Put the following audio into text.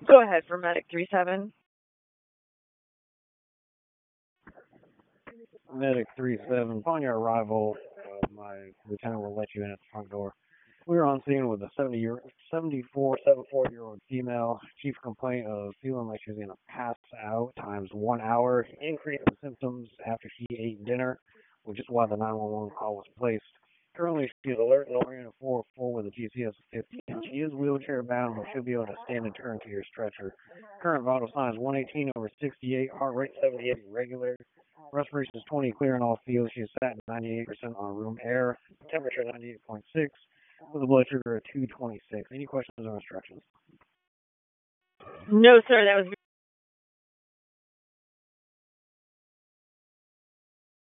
Go ahead for Medic 37. Medic 37, upon your arrival, my lieutenant will let you in at the front door. We were on scene with a 74-year-old female. Chief complaint of feeling like she was going to pass out times 1 hour. Increase in symptoms after she ate dinner, which is why the 911 call was placed. Currently, she is alert and oriented 404 with a GCS of 50. She is wheelchair bound, but she'll be able to stand and turn to your stretcher. Current vital signs 118/68, heart rate 78 irregular. Respiration is 20, clear in all fields. She is sat 98% on room air. Temperature 98.6. With a blood sugar of 226. Any questions or instructions? No, sir, that was